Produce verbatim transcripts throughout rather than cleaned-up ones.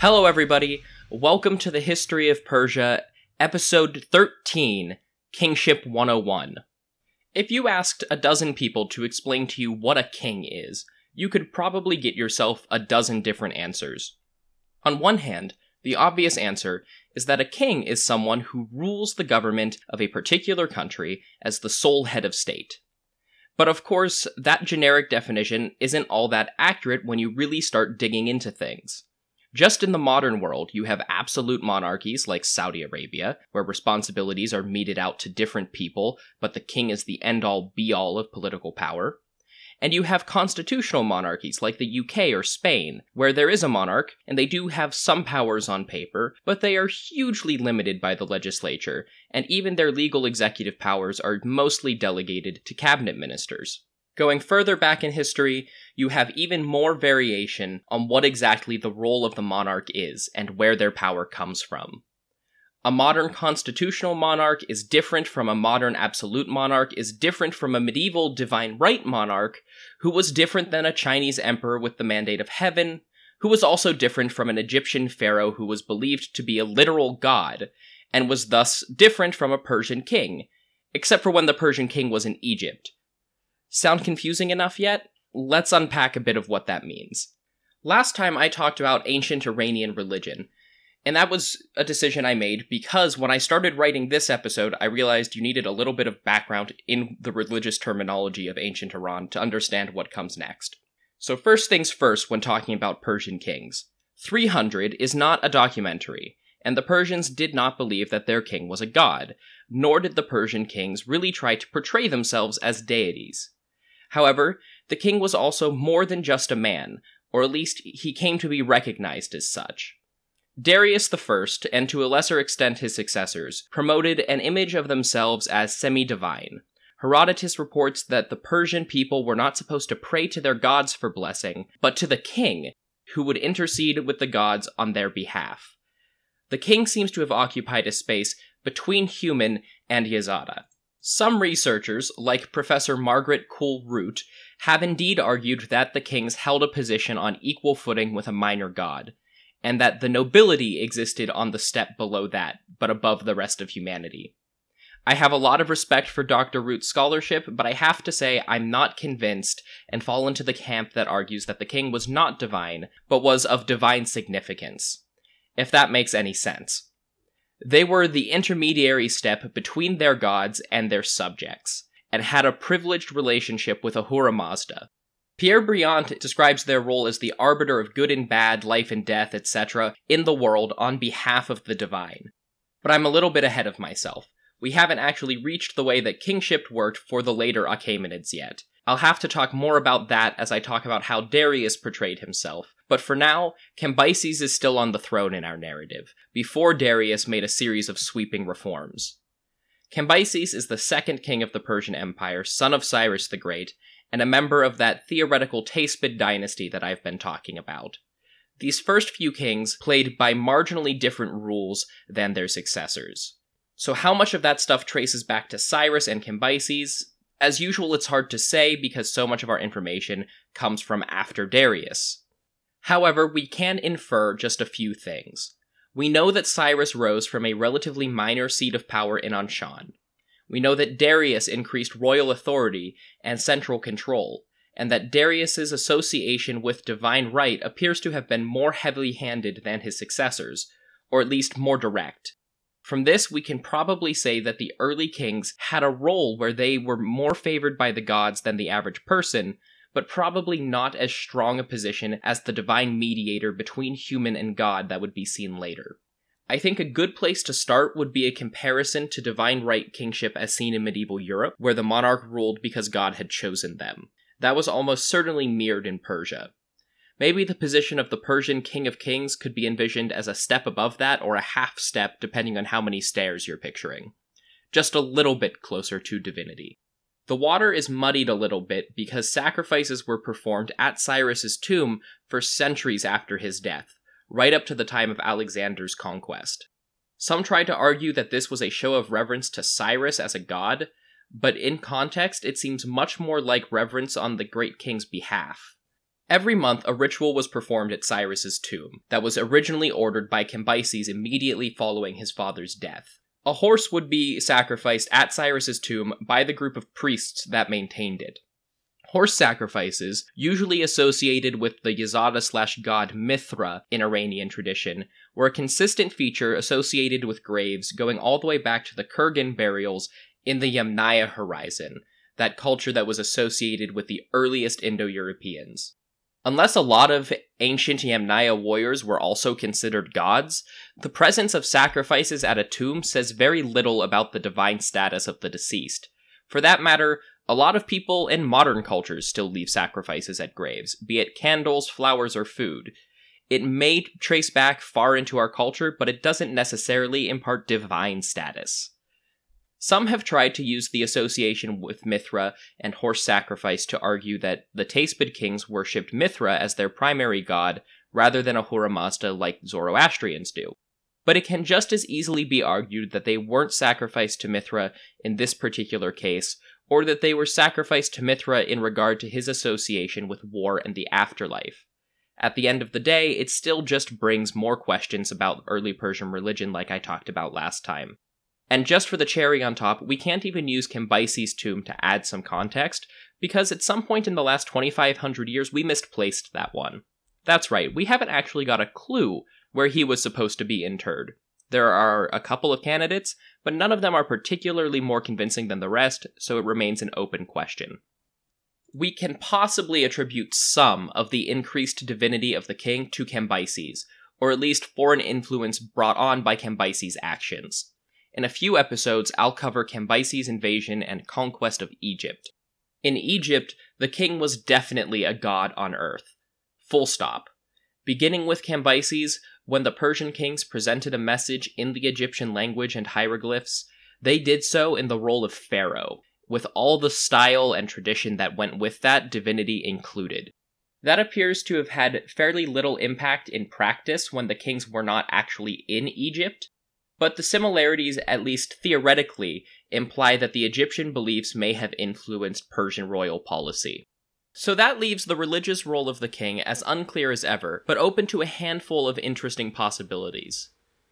Hello everybody, welcome to the History of Persia, episode thirteen, Kingship one oh one. If you asked a dozen people to explain to you what a king is, you could probably get yourself a dozen different answers. On one hand, the obvious answer is that a king is someone who rules the government of a particular country as the sole head of state. But of course, that generic definition isn't all that accurate when you really start digging into things. Just in the modern world, you have absolute monarchies like Saudi Arabia, where responsibilities are meted out to different people, but the king is the end-all be-all of political power. And you have constitutional monarchies like the U K or Spain, where there is a monarch, and they do have some powers on paper, but they are hugely limited by the legislature, and even their legal executive powers are mostly delegated to cabinet ministers. Going further back in history, you have even more variation on what exactly the role of the monarch is and where their power comes from. A modern constitutional monarch is different from a modern absolute monarch, is different from a medieval divine right monarch, who was different than a Chinese emperor with the mandate of heaven, who was also different from an Egyptian pharaoh who was believed to be a literal god, and was thus different from a Persian king, except for when the Persian king was in Egypt. Sound confusing enough yet? Let's unpack a bit of what that means. Last time I talked about ancient Iranian religion, and that was a decision I made because when I started writing this episode, I realized you needed a little bit of background in the religious terminology of ancient Iran to understand what comes next. So first things first when talking about Persian kings. three hundred is not a documentary, and the Persians did not believe that their king was a god, nor did the Persian kings really try to portray themselves as deities. However, the king was also more than just a man, or at least he came to be recognized as such. Darius the First, and to a lesser extent his successors, promoted an image of themselves as semi-divine. Herodotus reports that the Persian people were not supposed to pray to their gods for blessing, but to the king, who would intercede with the gods on their behalf. The king seems to have occupied a space between human and Yazada. Some researchers, like Professor Margaret Cool-Root, have indeed argued that the kings held a position on equal footing with a minor god, and that the nobility existed on the step below that, but above the rest of humanity. I have a lot of respect for Doctor Root's scholarship, but I have to say I'm not convinced and fall into the camp that argues that the king was not divine, but was of divine significance, if that makes any sense. They were the intermediary step between their gods and their subjects, and had a privileged relationship with Ahura Mazda. Pierre Briand describes their role as the arbiter of good and bad, life and death, et cetera in the world on behalf of the divine. But I'm a little bit ahead of myself. We haven't actually reached the way that kingship worked for the later Achaemenids yet. I'll have to talk more about that as I talk about how Darius portrayed himself, but for now, Cambyses is still on the throne in our narrative, before Darius made a series of sweeping reforms. Cambyses is the second king of the Persian Empire, son of Cyrus the Great, and a member of that theoretical Tayspid dynasty that I've been talking about. These first few kings played by marginally different rules than their successors. So how much of that stuff traces back to Cyrus and Cambyses? As usual, it's hard to say because so much of our information comes from after Darius. However, we can infer just a few things. We know that Cyrus rose from a relatively minor seat of power in Anshan. We know that Darius increased royal authority and central control, and that Darius's association with divine right appears to have been more heavy-handed than his successors, or at least more direct. From this, we can probably say that the early kings had a role where they were more favored by the gods than the average person, but probably not as strong a position as the divine mediator between human and god that would be seen later. I think a good place to start would be a comparison to divine right kingship as seen in medieval Europe, where the monarch ruled because God had chosen them. That was almost certainly mirrored in Persia. Maybe the position of the Persian King of Kings could be envisioned as a step above that, or a half step depending on how many stairs you're picturing. Just a little bit closer to divinity. The water is muddied a little bit because sacrifices were performed at Cyrus's tomb for centuries after his death, right up to the time of Alexander's conquest. Some try to argue that this was a show of reverence to Cyrus as a god, but in context it seems much more like reverence on the great king's behalf. Every month, a ritual was performed at Cyrus's tomb that was originally ordered by Cambyses immediately following his father's death. A horse would be sacrificed at Cyrus's tomb by the group of priests that maintained it. Horse sacrifices, usually associated with the Yazada slash god Mithra in Iranian tradition, were a consistent feature associated with graves going all the way back to the Kurgan burials in the Yamnaya horizon, that culture that was associated with the earliest Indo-Europeans. Unless a lot of ancient Yamnaya warriors were also considered gods, the presence of sacrifices at a tomb says very little about the divine status of the deceased. For that matter, a lot of people in modern cultures still leave sacrifices at graves, be it candles, flowers, or food. It may trace back far into our culture, but it doesn't necessarily impart divine status. Some have tried to use the association with Mithra and horse sacrifice to argue that the Tayspid kings worshipped Mithra as their primary god, rather than Ahura Mazda like Zoroastrians do. But it can just as easily be argued that they weren't sacrificed to Mithra in this particular case, or that they were sacrificed to Mithra in regard to his association with war and the afterlife. At the end of the day, it still just brings more questions about early Persian religion like I talked about last time. And just for the cherry on top, we can't even use Cambyses' tomb to add some context, because at some point in the last twenty-five hundred years we misplaced that one. That's right, we haven't actually got a clue where he was supposed to be interred. There are a couple of candidates, but none of them are particularly more convincing than the rest, so it remains an open question. We can possibly attribute some of the increased divinity of the king to Cambyses, or at least foreign influence brought on by Cambyses' actions. In a few episodes, I'll cover Cambyses' invasion and conquest of Egypt. In Egypt, the king was definitely a god on earth. Full stop. Beginning with Cambyses, when the Persian kings presented a message in the Egyptian language and hieroglyphs, they did so in the role of pharaoh, with all the style and tradition that went with that, divinity included. That appears to have had fairly little impact in practice when the kings were not actually in Egypt, but the similarities, at least theoretically, imply that the Egyptian beliefs may have influenced Persian royal policy. So that leaves the religious role of the king as unclear as ever, but open to a handful of interesting possibilities.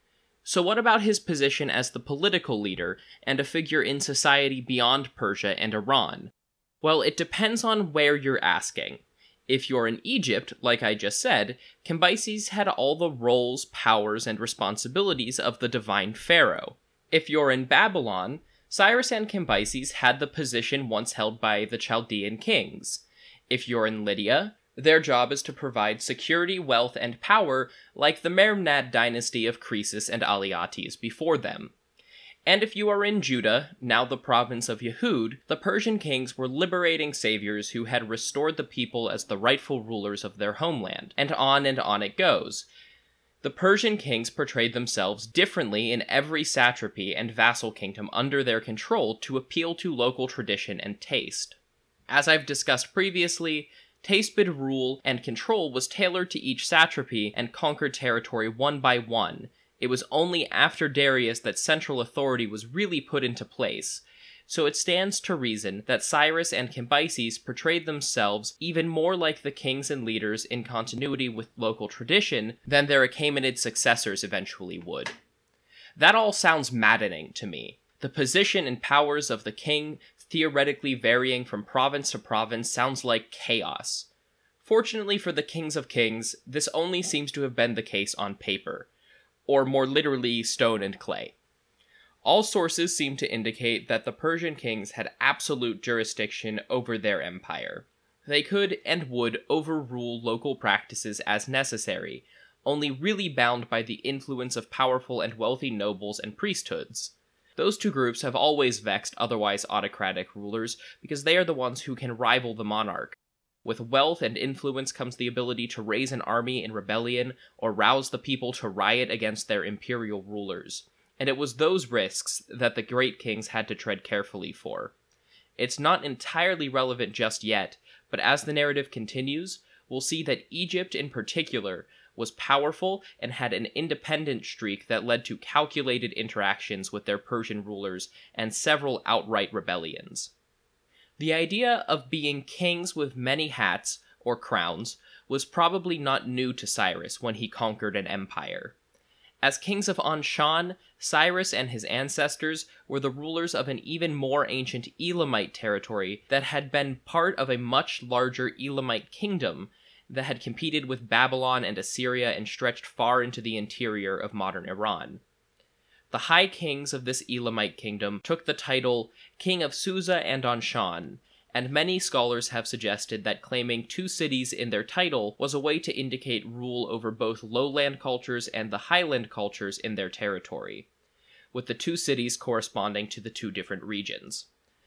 So what about his position as the political leader and a figure in society beyond Persia and Iran? Well, it depends on where you're asking. If you're in Egypt, like I just said, Cambyses had all the roles, powers, and responsibilities of the divine pharaoh. If you're in Babylon, Cyrus and Cambyses had the position once held by the Chaldean kings. If you're in Lydia, their job is to provide security, wealth, and power like the Mernad dynasty of Croesus and Alyattes before them. And if you are in Judah, now the province of Yehud, the Persian kings were liberating saviors who had restored the people as the rightful rulers of their homeland, and on and on it goes. The Persian kings portrayed themselves differently in every satrapy and vassal kingdom under their control to appeal to local tradition and taste. As I've discussed previously, Tayspid rule and control was tailored to each satrapy and conquered territory one by one. It was only after Darius that central authority was really put into place, so it stands to reason that Cyrus and Cambyses portrayed themselves even more like the kings and leaders in continuity with local tradition than their Achaemenid successors eventually would. That all sounds maddening to me. The position and powers of the king theoretically varying from province to province sounds like chaos. Fortunately for the kings of kings, this only seems to have been the case on paper, or more literally stone and clay. All sources seem to indicate that the Persian kings had absolute jurisdiction over their empire. They could and would overrule local practices as necessary, only really bound by the influence of powerful and wealthy nobles and priesthoods. Those two groups have always vexed otherwise autocratic rulers because they are the ones who can rival the monarch. With wealth and influence comes the ability to raise an army in rebellion or rouse the people to riot against their imperial rulers, and it was those risks that the great kings had to tread carefully for. It's not entirely relevant just yet, but as the narrative continues, we'll see that Egypt in particular was powerful and had an independent streak that led to calculated interactions with their Persian rulers and several outright rebellions. The idea of being kings with many hats, or crowns, was probably not new to Cyrus when he conquered an empire. As kings of Anshan, Cyrus and his ancestors were the rulers of an even more ancient Elamite territory that had been part of a much larger Elamite kingdom that had competed with Babylon and Assyria and stretched far into the interior of modern Iran. The high kings of this Elamite kingdom took the title King of Susa and Anshan, and many scholars have suggested that claiming two cities in their title was a way to indicate rule over both lowland cultures and the highland cultures in their territory, with the two cities corresponding to the two different regions.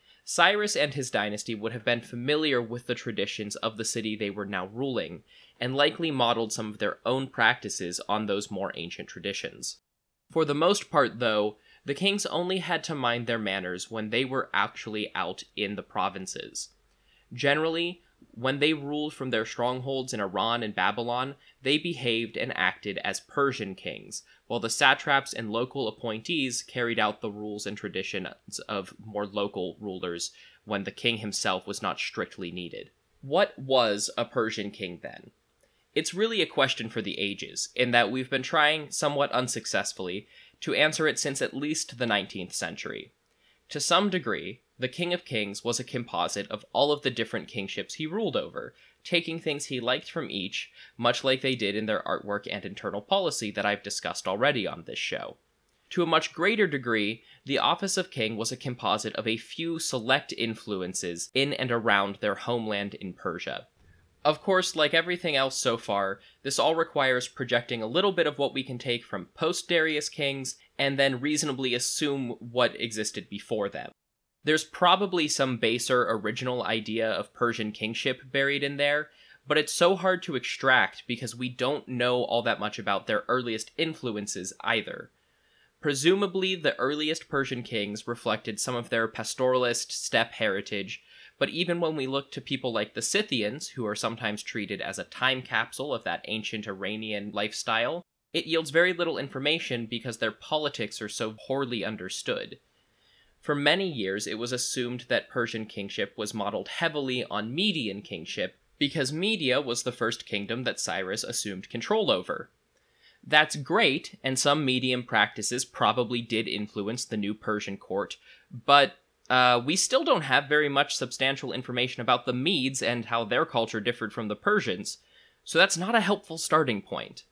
Cyrus and his dynasty would have been familiar with the traditions of the city they were now ruling, and likely modeled some of their own practices on those more ancient traditions. For the most part, though, the kings only had to mind their manners when they were actually out in the provinces. Generally, when they ruled from their strongholds in Iran and Babylon, they behaved and acted as Persian kings, while the satraps and local appointees carried out the rules and traditions of more local rulers when the king himself was not strictly needed. What was a Persian king then? It's really a question for the ages, in that we've been trying, somewhat unsuccessfully, to answer it since at least the nineteenth century. To some degree, the King of Kings was a composite of all of the different kingships he ruled over, taking things he liked from each, much like they did in their artwork and internal policy that I've discussed already on this show. To a much greater degree, the office of king was a composite of a few select influences in and around their homeland in Persia. Of course, like everything else so far, this all requires projecting a little bit of what we can take from post-Darius kings, and then reasonably assume what existed before them. There's probably some baser original idea of Persian kingship buried in there, but it's so hard to extract because we don't know all that much about their earliest influences either. Presumably, the earliest Persian kings reflected some of their pastoralist steppe heritage, but even when we look to people like the Scythians, who are sometimes treated as a time capsule of that ancient Iranian lifestyle, it yields very little information because their politics are so poorly understood. For many years, it was assumed that Persian kingship was modeled heavily on Median kingship, because Media was the first kingdom that Cyrus assumed control over. That's great, and some Median practices probably did influence the new Persian court, but Uh, we still don't have very much substantial information about the Medes and how their culture differed from the Persians, so that's not a helpful starting point.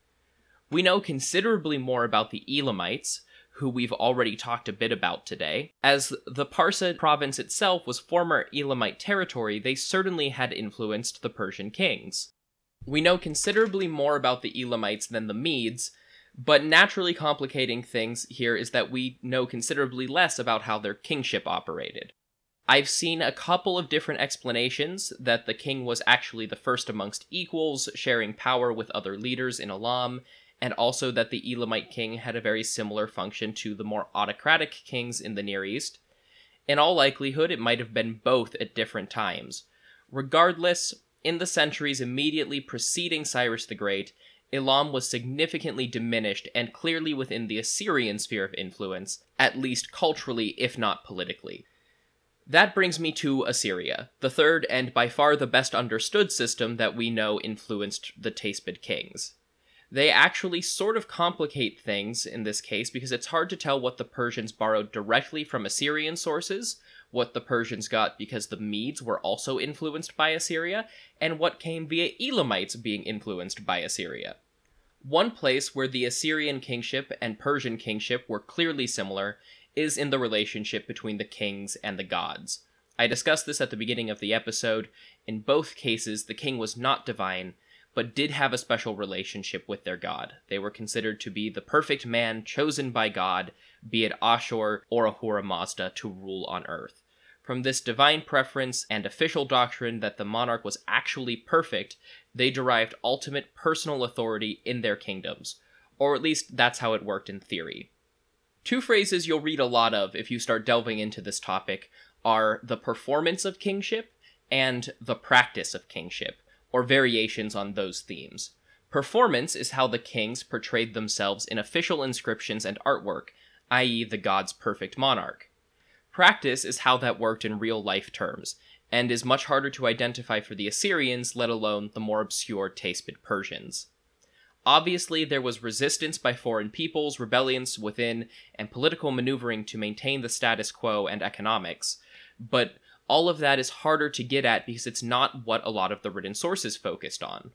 We know considerably more about the Elamites, who we've already talked a bit about today. As the Parsa province itself was former Elamite territory, they certainly had influenced the Persian kings. We know considerably more about the Elamites than the Medes, but naturally complicating things here is that we know considerably less about how their kingship operated. I've seen a couple of different explanations that the king was actually the first amongst equals, sharing power with other leaders in Elam, and also that the Elamite king had a very similar function to the more autocratic kings in the Near East. In all likelihood, it might have been both at different times. Regardless, in the centuries immediately preceding Cyrus the Great, Elam was significantly diminished and clearly within the Assyrian sphere of influence, at least culturally if not politically. That brings me to Assyria, the third and by far the best understood system that we know influenced the Tayspid kings. They actually sort of complicate things in this case because it's hard to tell what the Persians borrowed directly from Assyrian sources, what the Persians got because the Medes were also influenced by Assyria, and what came via Elamites being influenced by Assyria. One place where the Assyrian kingship and Persian kingship were clearly similar is in the relationship between the kings and the gods. I discussed this at the beginning of the episode. In both cases, the king was not divine, but did have a special relationship with their god. They were considered to be the perfect man chosen by God, be it Ashur or Ahura Mazda, to rule on earth. From this divine preference and official doctrine that the monarch was actually perfect, they derived ultimate personal authority in their kingdoms, or at least that's how it worked in theory. Two phrases you'll read a lot of if you start delving into this topic are the performance of kingship and the practice of kingship, or variations on those themes. Performance is how the kings portrayed themselves in official inscriptions and artwork, that is the god's perfect monarch. Practice is how that worked in real-life terms, and is much harder to identify for the Assyrians, let alone the more obscure Tayspid Persians. Obviously, there was resistance by foreign peoples, rebellions within, and political maneuvering to maintain the status quo and economics, but all of that is harder to get at because it's not what a lot of the written sources focused on.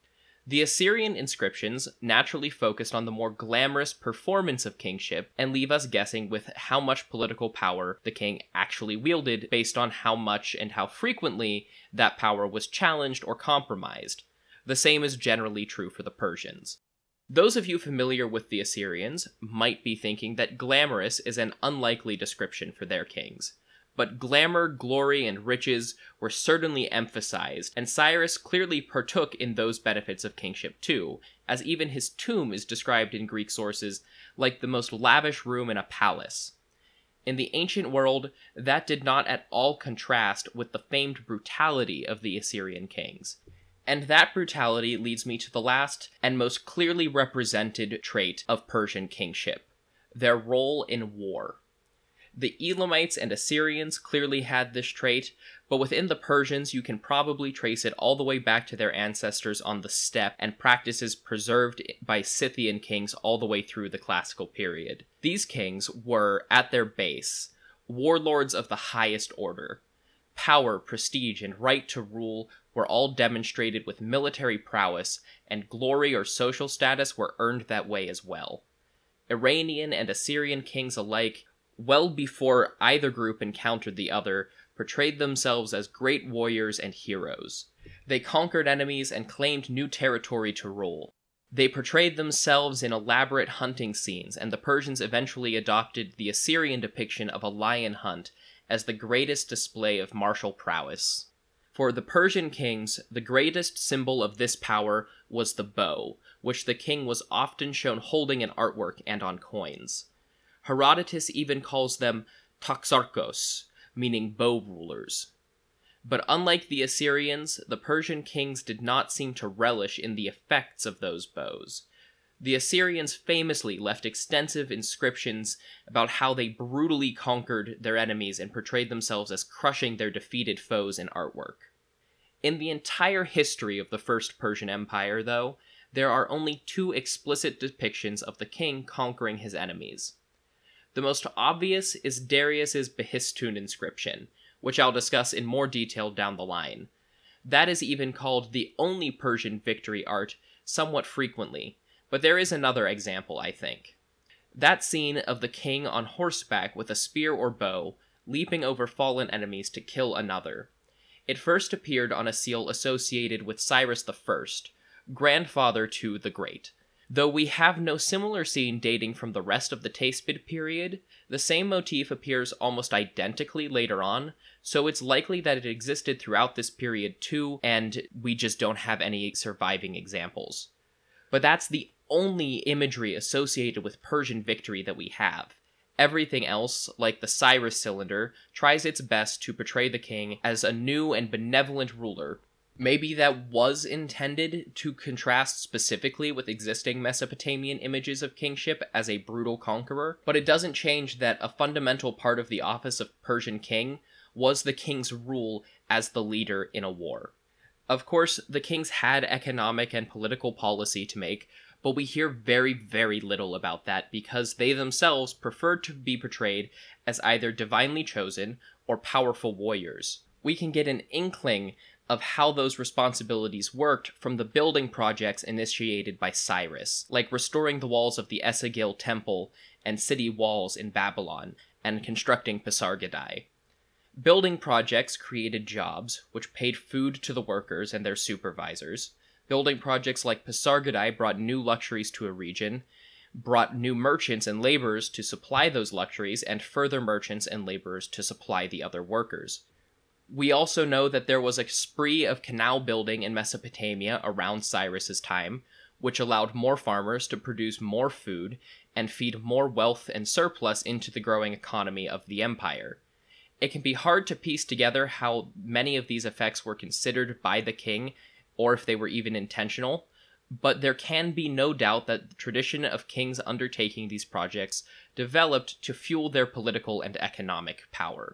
The Assyrian inscriptions naturally focused on the more glamorous performance of kingship and leave us guessing with how much political power the king actually wielded based on how much and how frequently that power was challenged or compromised. The same is generally true for the Persians. Those of you familiar with the Assyrians might be thinking that glamorous is an unlikely description for their kings. But glamour, glory, and riches were certainly emphasized, and Cyrus clearly partook in those benefits of kingship too, as even his tomb is described in Greek sources like the most lavish room in a palace. In the ancient world, that did not at all contrast with the famed brutality of the Assyrian kings. And that brutality leads me to the last and most clearly represented trait of Persian kingship: their role in war. The Elamites and Assyrians clearly had this trait, but within the Persians you can probably trace it all the way back to their ancestors on the steppe and practices preserved by Scythian kings all the way through the classical period. These kings were, at their base, warlords of the highest order. Power, prestige, and right to rule were all demonstrated with military prowess, and glory or social status were earned that way as well. Iranian and Assyrian kings alike, well before either group encountered the other, portrayed themselves as great warriors and heroes. They conquered enemies and claimed new territory to rule. They portrayed themselves in elaborate hunting scenes, and the Persians eventually adopted the Assyrian depiction of a lion hunt as the greatest display of martial prowess. For the Persian kings, the greatest symbol of this power was the bow, which the king was often shown holding in artwork and on coins. Herodotus even calls them toxarchos, meaning bow rulers. But unlike the Assyrians, the Persian kings did not seem to relish in the effects of those bows. The Assyrians famously left extensive inscriptions about how they brutally conquered their enemies and portrayed themselves as crushing their defeated foes in artwork. In the entire history of the First Persian Empire, though, there are only two explicit depictions of the king conquering his enemies. The most obvious is Darius's Behistun inscription, which I'll discuss in more detail down the line. That is even called the only Persian victory art somewhat frequently, but there is another example, I think. That scene of the king on horseback with a spear or bow, leaping over fallen enemies to kill another. It first appeared on a seal associated with Cyrus the First, grandfather to the Great. Though we have no similar scene dating from the rest of the Tayspid period, the same motif appears almost identically later on, so it's likely that it existed throughout this period too, and we just don't have any surviving examples. But that's the only imagery associated with Persian victory that we have. Everything else, like the Cyrus cylinder, tries its best to portray the king as a new and benevolent ruler. Maybe that was intended to contrast specifically with existing Mesopotamian images of kingship as a brutal conqueror, but it doesn't change that a fundamental part of the office of Persian king was the king's rule as the leader in a war. Of course, the kings had economic and political policy to make, but we hear very, very little about that because they themselves preferred to be portrayed as either divinely chosen or powerful warriors. We can get an inkling of how those responsibilities worked from the building projects initiated by Cyrus, like restoring the walls of the Esagil temple and city walls in Babylon, and constructing Pasargadae. Building projects created jobs, which paid food to the workers and their supervisors. Building projects like Pasargadae brought new luxuries to a region, brought new merchants and laborers to supply those luxuries, and further merchants and laborers to supply the other workers. We also know that there was a spree of canal building in Mesopotamia around Cyrus's time, which allowed more farmers to produce more food and feed more wealth and surplus into the growing economy of the empire. It can be hard to piece together how many of these effects were considered by the king, or if they were even intentional, but there can be no doubt that the tradition of kings undertaking these projects developed to fuel their political and economic power.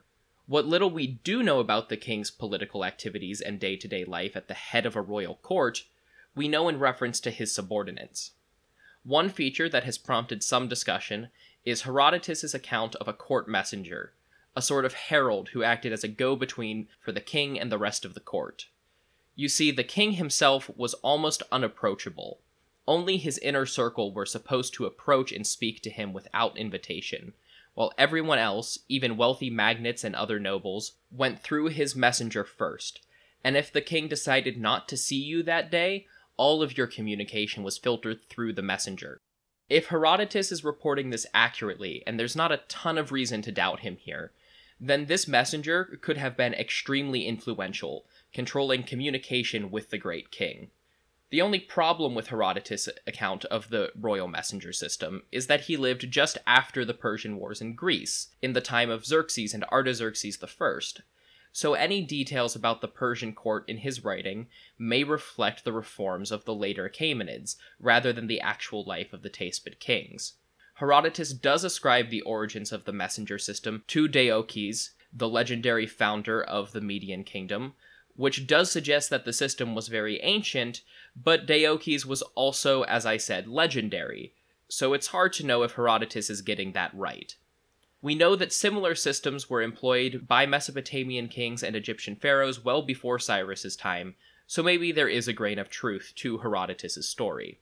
What little we do know about the king's political activities and day-to-day life at the head of a royal court, we know in reference to his subordinates. One feature that has prompted some discussion is Herodotus' account of a court messenger, a sort of herald who acted as a go-between for the king and the rest of the court. You see, the king himself was almost unapproachable. Only his inner circle were supposed to approach and speak to him without invitation, while everyone else, even wealthy magnates and other nobles, went through his messenger first, and if the king decided not to see you that day, all of your communication was filtered through the messenger. If Herodotus is reporting this accurately, and there's not a ton of reason to doubt him here, then this messenger could have been extremely influential, controlling communication with the great king. The only problem with Herodotus' account of the royal messenger system is that he lived just after the Persian Wars in Greece, in the time of Xerxes and Artaxerxes the First, so any details about the Persian court in his writing may reflect the reforms of the later Achaemenids, rather than the actual life of the Tayspid kings. Herodotus does ascribe the origins of the messenger system to Deioces, the legendary founder of the Median kingdom, which does suggest that the system was very ancient, but Deioces was also, as I said, legendary, so it's hard to know if Herodotus is getting that right. We know that similar systems were employed by Mesopotamian kings and Egyptian pharaohs well before Cyrus's time, so maybe there is a grain of truth to Herodotus' story.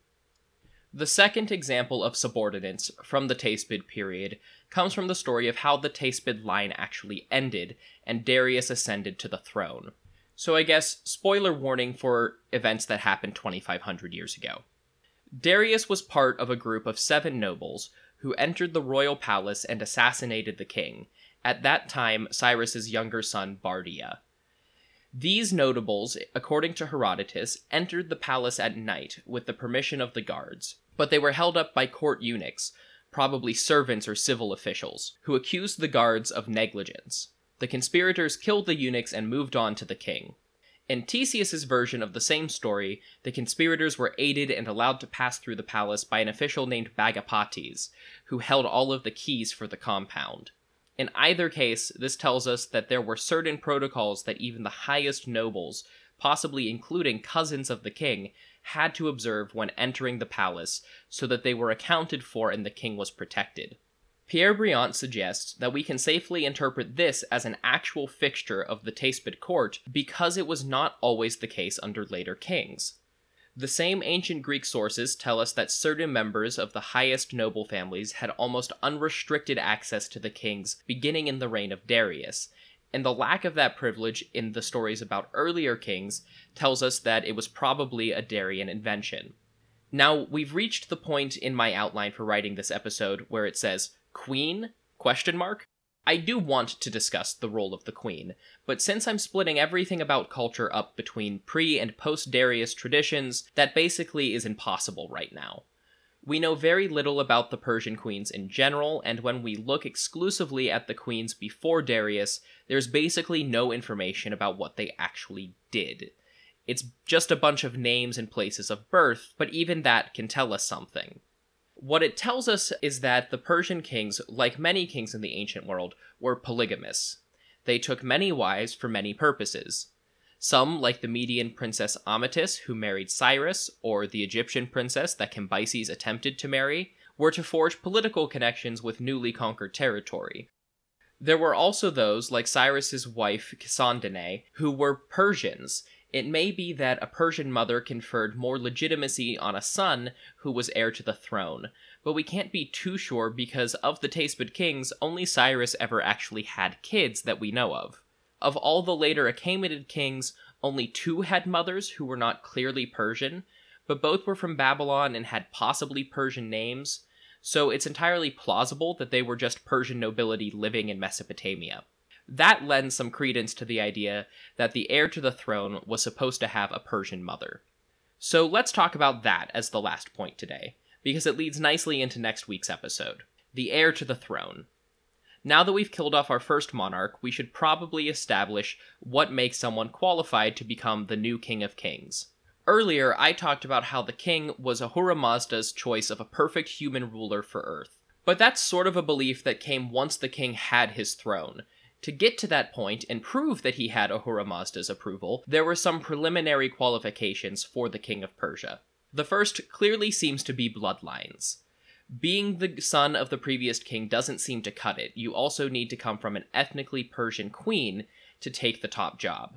The second example of subordinates from the Tayspid period comes from the story of how the Tayspid line actually ended, and Darius ascended to the throne. So I guess, spoiler warning for events that happened twenty-five hundred years ago. Darius was part of a group of seven nobles who entered the royal palace and assassinated the king, at that time Cyrus's younger son Bardia. These notables, according to Herodotus, entered the palace at night with the permission of the guards, but they were held up by court eunuchs, probably servants or civil officials, who accused the guards of negligence. The conspirators killed the eunuchs and moved on to the king. In Ctesias' version of the same story, the conspirators were aided and allowed to pass through the palace by an official named Bagapates, who held all of the keys for the compound. In either case, this tells us that there were certain protocols that even the highest nobles, possibly including cousins of the king, had to observe when entering the palace so that they were accounted for and the king was protected. Pierre Briant suggests that we can safely interpret this as an actual fixture of the Tayspid court because it was not always the case under later kings. The same ancient Greek sources tell us that certain members of the highest noble families had almost unrestricted access to the kings beginning in the reign of Darius, and the lack of that privilege in the stories about earlier kings tells us that it was probably a Darian invention. Now, we've reached the point in my outline for writing this episode where it says, Queen? Question mark? I do want to discuss the role of the queen, but since I'm splitting everything about culture up between pre- and post-Darius traditions, that basically is impossible right now. We know very little about the Persian queens in general, and when we look exclusively at the queens before Darius, there's basically no information about what they actually did. It's just a bunch of names and places of birth, but even that can tell us something. What it tells us is that the Persian kings, like many kings in the ancient world, were polygamous. They took many wives for many purposes. Some, like the Median princess Amatis, who married Cyrus, or the Egyptian princess that Cambyses attempted to marry, were to forge political connections with newly conquered territory. There were also those, like Cyrus's wife Cassandane, who were Persians. It may be that a Persian mother conferred more legitimacy on a son who was heir to the throne, but we can't be too sure because of the Tayspid kings, only Cyrus ever actually had kids that we know of. Of all the later Achaemenid kings, only two had mothers who were not clearly Persian, but both were from Babylon and had possibly Persian names, so it's entirely plausible that they were just Persian nobility living in Mesopotamia. That lends some credence to the idea that the heir to the throne was supposed to have a Persian mother. So let's talk about that as the last point today, because it leads nicely into next week's episode. The heir to the throne. Now that we've killed off our first monarch, we should probably establish what makes someone qualified to become the new king of kings. Earlier, I talked about how the king was Ahura Mazda's choice of a perfect human ruler for Earth. But that's sort of a belief that came once the king had his throne. To get to that point and prove that he had Ahura Mazda's approval, there were some preliminary qualifications for the King of Persia. The first clearly seems to be bloodlines. Being the son of the previous king doesn't seem to cut it. You also need to come from an ethnically Persian queen to take the top job.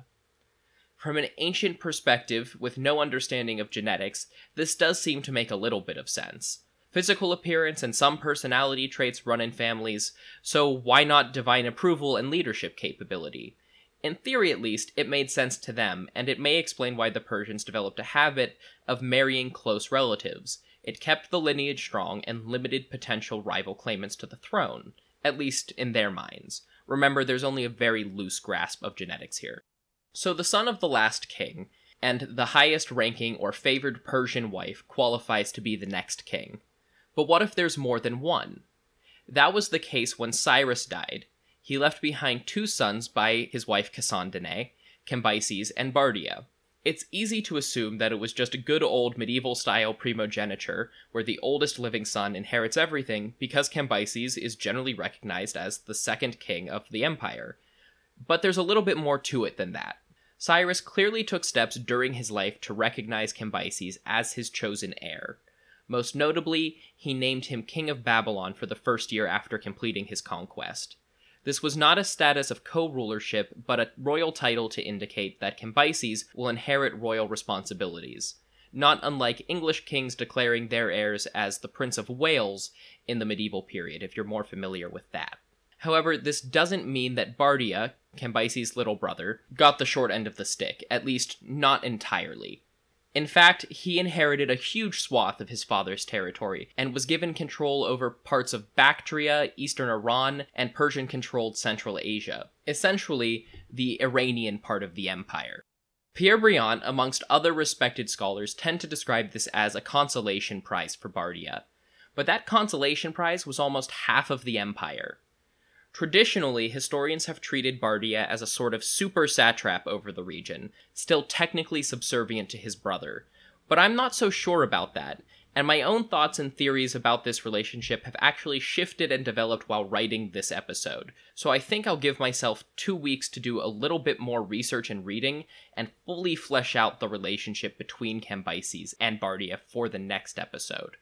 From an ancient perspective, with no understanding of genetics, this does seem to make a little bit of sense. Physical appearance and some personality traits run in families, so why not divine approval and leadership capability? In theory, at least, it made sense to them, and it may explain why the Persians developed a habit of marrying close relatives. It kept the lineage strong and limited potential rival claimants to the throne, at least in their minds. Remember, there's only a very loose grasp of genetics here. So the son of the last king, and the highest ranking or favored Persian wife, qualifies to be the next king. But what if there's more than one? That was the case when Cyrus died. He left behind two sons by his wife Cassandane, Cambyses, and Bardia. It's easy to assume that it was just a good old medieval-style primogeniture, where the oldest living son inherits everything because Cambyses is generally recognized as the second king of the empire. But there's a little bit more to it than that. Cyrus clearly took steps during his life to recognize Cambyses as his chosen heir. Most notably, he named him King of Babylon for the first year after completing his conquest. This was not a status of co-rulership, but a royal title to indicate that Cambyses will inherit royal responsibilities, not unlike English kings declaring their heirs as the Prince of Wales in the medieval period, if you're more familiar with that. However, this doesn't mean that Bardia, Cambyses' little brother, got the short end of the stick, at least not entirely. In fact, he inherited a huge swath of his father's territory, and was given control over parts of Bactria, eastern Iran, and Persian-controlled Central Asia, essentially the Iranian part of the empire. Pierre Briand, amongst other respected scholars, tend to describe this as a consolation prize for Bardia, but that consolation prize was almost half of the empire. Traditionally, historians have treated Bardia as a sort of super satrap over the region, still technically subservient to his brother. But I'm not so sure about that, and my own thoughts and theories about this relationship have actually shifted and developed while writing this episode, so I think I'll give myself two weeks to do a little bit more research and reading, and fully flesh out the relationship between Cambyses and Bardia for the next episode.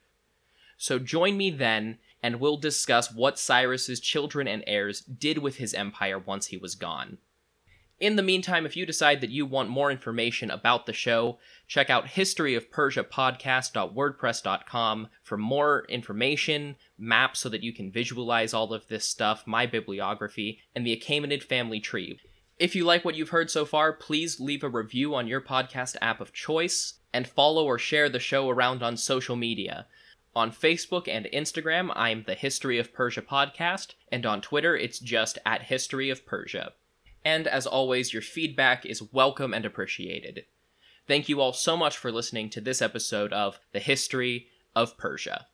So join me then, and we'll discuss what Cyrus's children and heirs did with his empire once he was gone. In the meantime, if you decide that you want more information about the show, check out history of persia podcast dot wordpress dot com for more information, maps so that you can visualize all of this stuff, my bibliography, and the Achaemenid family tree. If you like what you've heard so far, please leave a review on your podcast app of choice, and follow or share the show around on social media. On Facebook and Instagram, I'm the History of Persia podcast, and on Twitter, it's just at History of Persia. And as always, your feedback is welcome and appreciated. Thank you all so much for listening to this episode of The History of Persia.